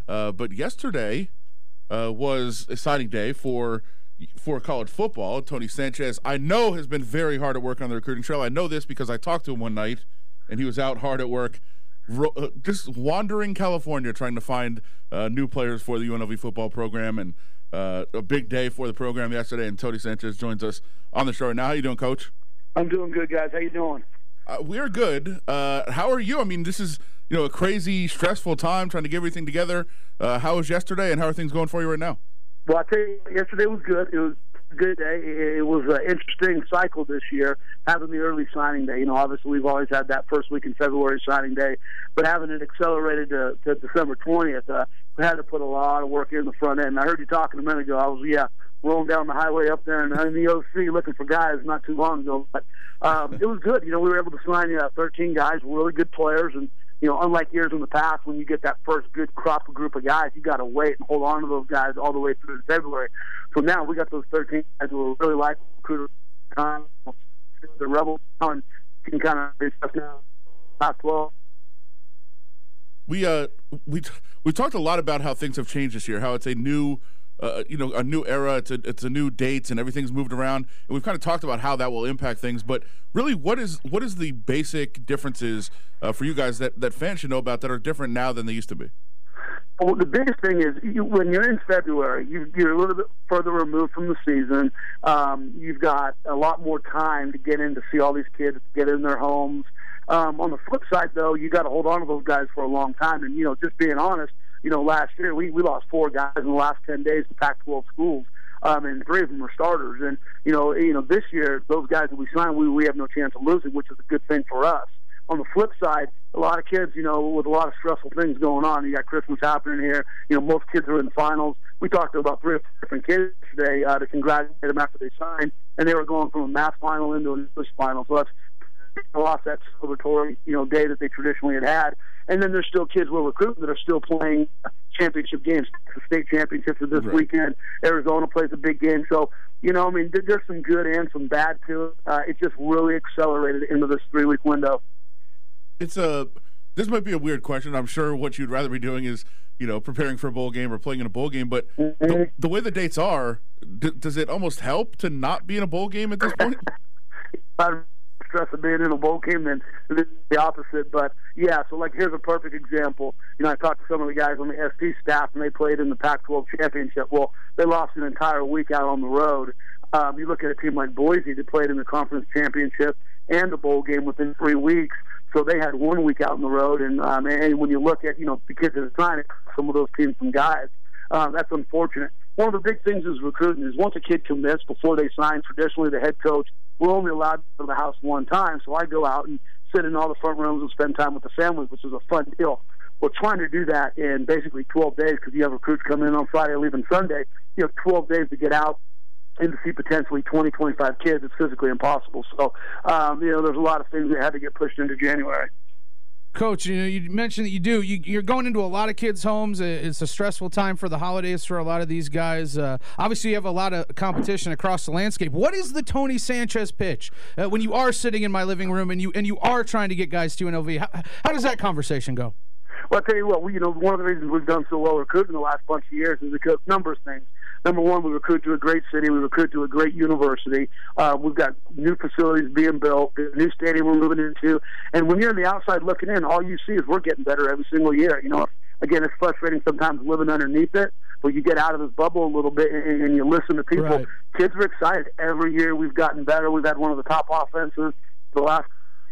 But yesterday was a signing day for college football. Tony Sanchez, I know, has been very hard at work on the recruiting trail. I know this because I talked to him one night, and he was out hard at work, just wandering California trying to find new players for the UNLV football program, and a big day for the program yesterday, and Tony Sanchez joins us on the show right now. How you doing, Coach? I'm doing good, guys. How you doing? We're good. How are you? I mean, this is a crazy, stressful time trying to get everything together. How was yesterday, and how are things going for you right now? Well, I tell you, yesterday was good. It was a good day. It was an interesting cycle this year, having the early signing day. Obviously we've always had that first week in February signing day, but having it accelerated to December 20th, we had to put a lot of work in the front end. I heard you talking a minute ago. I was, rolling down the highway up there in the OC looking for guys not too long ago. But it was good. We were able to sign 13 guys, really good players, and unlike years in the past, when you get that first good crop of group of guys, you got to wait and hold on to those guys all the way through to February. So now we got those 13 guys who are really like recruiter time, the Rebels, and you can kind of discuss now. Top 12. We talked a lot about how things have changed this year, how it's a new a new era, it's a new dates, and everything's moved around, and we've kind of talked about how that will impact things. But really, what is the basic differences for you guys that fans should know about that are different now than they used to be? Well, the biggest thing is when you're in February, you're a little bit further removed from the season. You've got a lot more time to get in to see all these kids, get in their homes. On the flip side, though, you got to hold on to those guys for a long time. And just being honest, last year we lost 4 guys in the last 10 days to Pac-12 schools, and 3 of them were starters. And this year those guys that we signed, we have no chance of losing, which is a good thing for us. On the flip side, a lot of kids, with a lot of stressful things going on. You got Christmas happening here. Most kids are in the finals. We talked to about 3 or 4 different kids today to congratulate them after they signed, and they were going from a math final into an English final. So that's lost that celebratory, day that they traditionally had. And then there's still kids we're recruiting that are still playing championship games. The state championships are this weekend. Arizona plays a big game. So, there's some good and some bad to it. It just really accelerated into this 3-week window. This might be a weird question. I'm sure what you'd rather be doing is, preparing for a bowl game or playing in a bowl game. But the way the dates are, does it almost help to not be in a bowl game at this point? Stress of being in a bowl game than the opposite. But so here's a perfect example. I talked to some of the guys on the ST staff, and they played in the Pac-12 championship. Well, they lost an entire week out on the road. You look at a team like Boise that played in the conference championship and a bowl game within 3 weeks. So they had 1 week out on the road, and when you look at the kids that are trying to some of those teams and guys, that's unfortunate. One of the big things is recruiting is once a kid commits before they sign, traditionally the head coach, we're only allowed to go to the house one time. So I go out and sit in all the front rooms and spend time with the families, which is a fun deal. We're trying to do that in basically 12 days because you have recruits coming in on Friday, leaving Sunday. You have 12 days to get out and to see potentially 20, 25 kids. It's physically impossible. So, there's a lot of things that had to get pushed into January. Coach, you mentioned that you're going into a lot of kids' homes. It's a stressful time for the holidays for a lot of these guys. Obviously, you have a lot of competition across the landscape. What is the Tony Sanchez pitch when you are sitting in my living room and you are trying to get guys to UNLV? How does that conversation go? Well, I'll tell you what, one of the reasons we've done so well recruiting the last bunch of years is because numbers things. Number one, we recruit to a great city. We recruit to a great university. We've got new facilities being built, a new stadium we're moving into. And when you're on the outside looking in, all you see is we're getting better every single year. Again, it's frustrating sometimes living underneath it, but you get out of this bubble a little bit and you listen to people. Right. Kids are excited. Every year we've gotten better. We've had one of the top offenses the last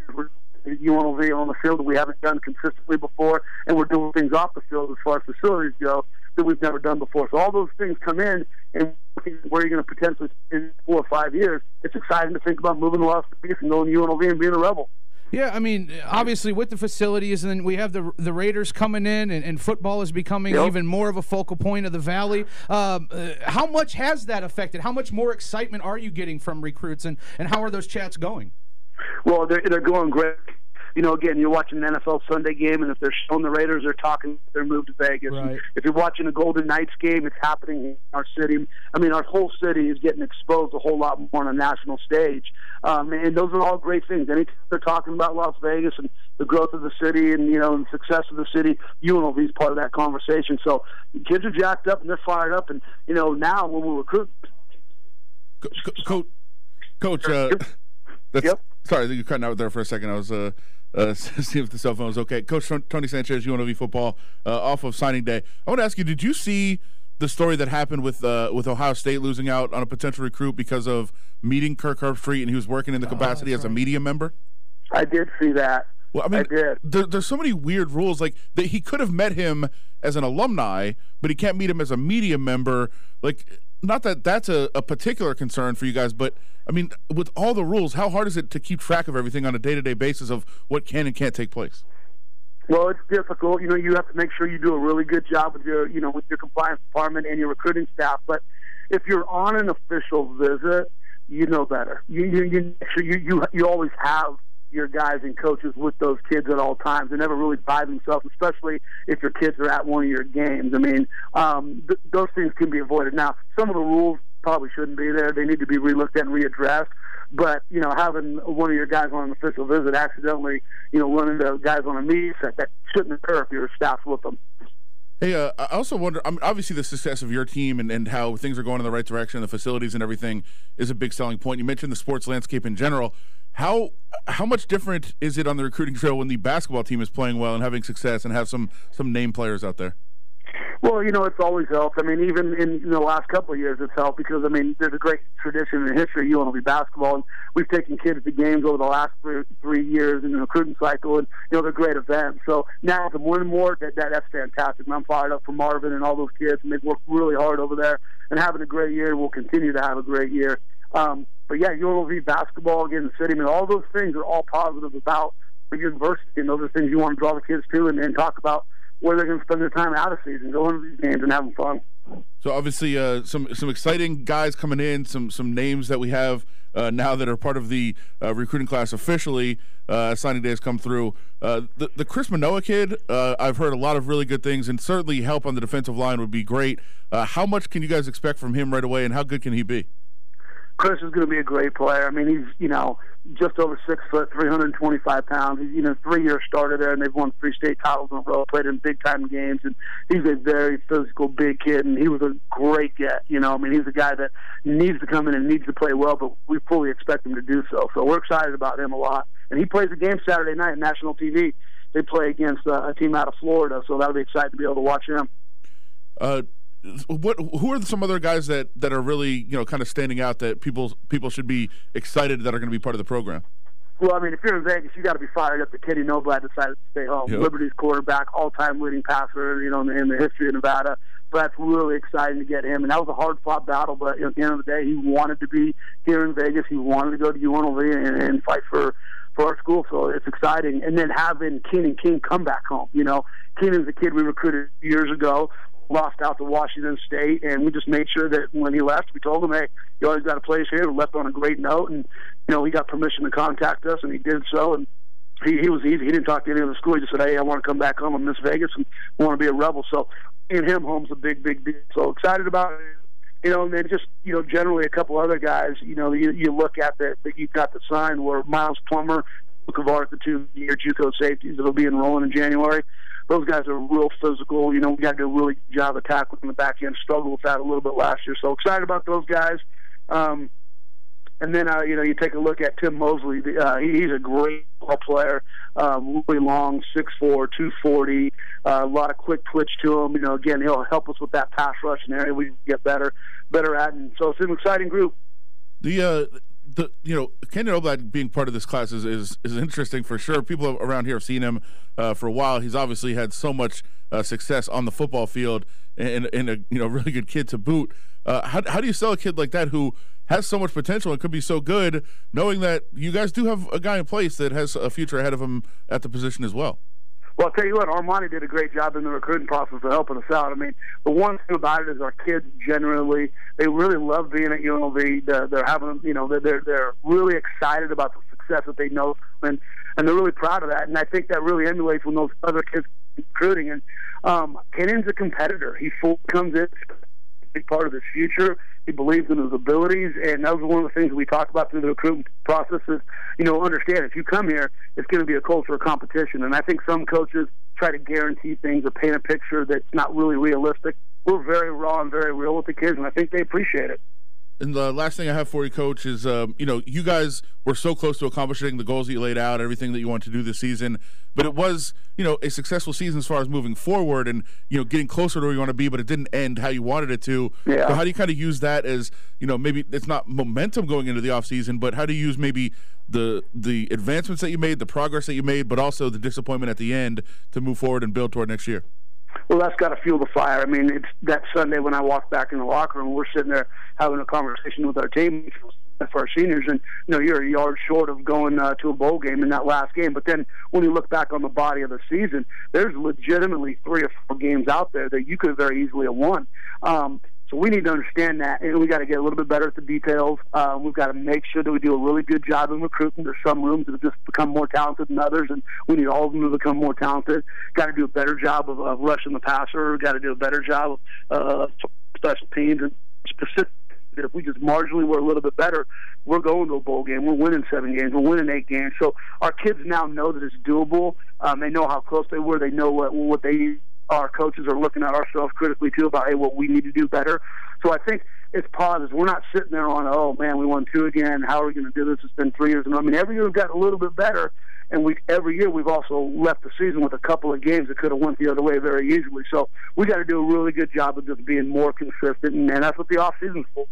UNLV on the field that we haven't done consistently before, and we're doing things off the field as far as facilities go that we've never done before. So all those things come in, and where you're going to potentially spend 4 or 5 years, it's exciting to think about moving to Las Vegas and going to UNLV and being a Rebel. Yeah, I mean, obviously with the facilities, and then we have the Raiders coming in, and football is becoming even more of a focal point of the Valley. How much has that affected? How much more excitement are you getting from recruits, and how are those chats going? Well, they're going great. again, you're watching an NFL Sunday game, and if they're showing the Raiders, they're talking their move to Vegas. Right. If you're watching a Golden Knights game, it's happening in our city. I mean, our whole city is getting exposed a whole lot more on a national stage. And those are all great things. Anytime they're talking about Las Vegas and the growth of the city and, and the success of the city, UNLV is part of that conversation. So the kids are jacked up and they're fired up. And, now when we recruit. Coach, Yep. Sorry, you're cutting out there for a second. I was seeing if the cell phone was okay. Coach Tony Sanchez, UNLV football, off of signing day. I want to ask you, did you see the story that happened with Ohio State losing out on a potential recruit because of meeting Kirk Herbstreit and he was working in the capacity as a media member? I did see that. Well, I mean, I did. There's so many weird rules. Like, he could have met him as an alumni, but he can't meet him as a media member. Like, not that that's a particular concern for you guys, but, I mean, with all the rules, how hard is it to keep track of everything on a day-to-day basis of what can and can't take place? Well, it's difficult. You have to make sure you do a really good job with your compliance department and your recruiting staff. But if you're on an official visit, you know better. You always have your guys and coaches with those kids at all times. They never really by themselves, especially if your kids are at one of your games. I mean, those things can be avoided. Now, some of the rules probably shouldn't be there. They need to be relooked at and readdressed. But, having one of your guys on an official visit accidentally, run into guys on a media set, that shouldn't occur if your staff's with them. Hey, I also wonder, obviously the success of your team and how things are going in the right direction, the facilities and everything is a big selling point. You mentioned the sports landscape in general. How much different is it on the recruiting trail when the basketball team is playing well and having success and have some name players out there? Well, it's always helped. I mean, even in the last couple of years, it's helped because, there's a great tradition in history of UNLV basketball, and we've taken kids to games over the last three years in the recruiting cycle, and, they're great events. So now, the more and more, that's fantastic. And I'm fired up for Marvin and all those kids, and they've worked really hard over there and having a great year. We'll continue to have a great year. But, yeah, UNLV basketball, again, the city, all those things are all positive about the university, and those are things you want to draw the kids to and talk about where they're going to spend their time out of season, going to these games and having fun. So obviously, some exciting guys coming in, some names that we have now that are part of the recruiting class officially. Signing day has come through. The Chris Manoa kid, I've heard a lot of really good things, and certainly help on the defensive line would be great. How much can you guys expect from him right away, and how good can he be? Chris is going to be a great player. I mean, he's, just over 6 foot, 325 pounds. He's, 3-year starter there, and they've won 3 state titles in a row, played in big-time games, and he's a very physical, big kid, and he was a great get. He's a guy that needs to come in and needs to play well, but we fully expect him to do so. So we're excited about him a lot. And he plays a game Saturday night on national TV. They play against a team out of Florida, so that'll be exciting to be able to watch him. Who are some other guys that are really kind of standing out that people should be excited that are going to be part of the program? Well, if you're in Vegas, you got to be fired up that Kenny Noblad decided to stay home. Yep. Liberty's quarterback, all-time leading passer, in the history of Nevada. So that's really exciting to get him. And that was a hard-fought battle, but at the end of the day, he wanted to be here in Vegas. He wanted to go to UNLV and fight for our school, so it's exciting. And then having Keenan King come back home. Keenan's a kid we recruited years ago, lost out to Washington State, and we just made sure that when he left, we told him, hey, you always got a place here. We left on a great note, and, he got permission to contact us, and he did so, and he was easy. He didn't talk to any of the school. He just said, hey, I want to come back home. I miss Vegas and want to be a Rebel. So being him home's a big, big deal. So excited about it. And then just, generally a couple other guys, you look at that you've got the sign where Miles Plummer, Luke Kavart, the 2-year JUCO safeties that'll be enrolling in January. Those guys are real physical. We got to do a really good job of tackling in the back end. Struggled with that a little bit last year. So excited about those guys. And then, you take a look at Tim Mosley. He's a great ball player, really long, 6'4", 240, a lot of quick twitch to him. Again, he'll help us with that pass rushing area we can get better at. And so it's an exciting group. Kenny Oblad being part of this class is interesting for sure. People around here have seen him for a while. He's obviously had so much success on the football field and a really good kid to boot. How do you sell a kid like that who has so much potential and could be so good, knowing that you guys do have a guy in place that has a future ahead of him at the position as well? Well, I'll tell you what, Armani did a great job in the recruiting process of helping us out. The one thing about it is our kids generally, they really love being at UNLV. They're having, they're really excited about the success that they know. And and they're really proud of that. And I think that really emulates when those other kids recruiting. And Kennan's a competitor. He fully comes in, a big part of his future. He believes in his abilities, and that was one of the things we talked about through the recruitment process is, understand if you come here, it's going to be a culture of competition. And I think some coaches try to guarantee things or paint a picture that's not really realistic. We're very raw and very real with the kids, and I think they appreciate it. And the last thing I have for you, Coach, is, you guys were so close to accomplishing the goals that you laid out, everything that you wanted to do this season. But it was, a successful season as far as moving forward and, getting closer to where you want to be, but it didn't end how you wanted it to. Yeah. So how do you kind of use that as, maybe it's not momentum going into the offseason, but how do you use maybe the advancements that you made, the progress that you made, but also the disappointment at the end to move forward and build toward next year? Well, that's got to fuel the fire. I mean, it's that Sunday when I walked back in the locker room, we're sitting there having a conversation with our team for our seniors, and you're a yard short of going to a bowl game in that last game. But then when you look back on the body of the season, there's legitimately 3 or 4 games out there that you could very easily have won. So we need to understand that, and we got to get a little bit better at the details. We've got to make sure that we do a really good job in recruiting. There's some rooms that have just become more talented than others, and we need all of them to become more talented. Got to do a better job of rushing the passer. Got to do a better job of special teams and specific. If we just marginally were a little bit better, we're going to a bowl game. We're winning 7 games. We're winning 8 games. So our kids now know that it's doable. They know how close they were. They know what they our coaches are looking at ourselves critically too about, hey, what we need to do better. So I think it's positive. We're not sitting there on, oh man, we won 2 again. How are we going to do this? It's been 3 years. I mean, every year we've gotten a little bit better, and every year we've also left the season with a couple of games that could have went the other way very easily. So we got to do a really good job of just being more consistent, and that's what the off season's for.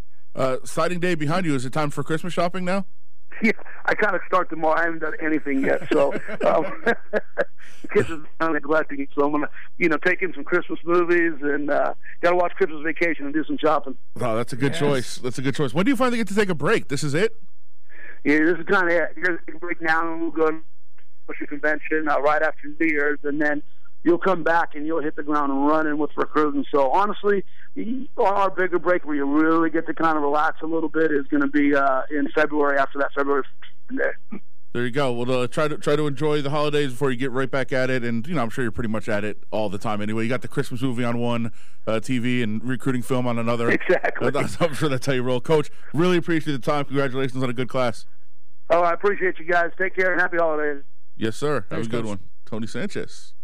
Signing day behind you. Is it time for Christmas shopping now? Yeah, I kind of start tomorrow. I haven't done anything yet, so the kids are kind of neglecting it. So I'm gonna, take in some Christmas movies and got to watch Christmas Vacation and do some shopping. Oh, that's a good choice. That's a good choice. When do you finally get to take a break? This is it? Yeah, this is kind of it. You're going to break now, and we'll go to the convention right after New Year's, and then you'll come back and you'll hit the ground running with recruiting. So honestly, our bigger break where you really get to kind of relax a little bit is going to be in February, after that February day. There you go. Well, try to enjoy the holidays before you get right back at it. And I'm sure you're pretty much at it all the time anyway. You got the Christmas movie on one TV and recruiting film on another. Exactly. I'm sure that's how you roll. Coach, really appreciate the time. Congratulations on a good class. Oh, I appreciate you guys. Take care and happy holidays. Yes, sir. Thanks, Have a good Coach. one. Tony Sanchez.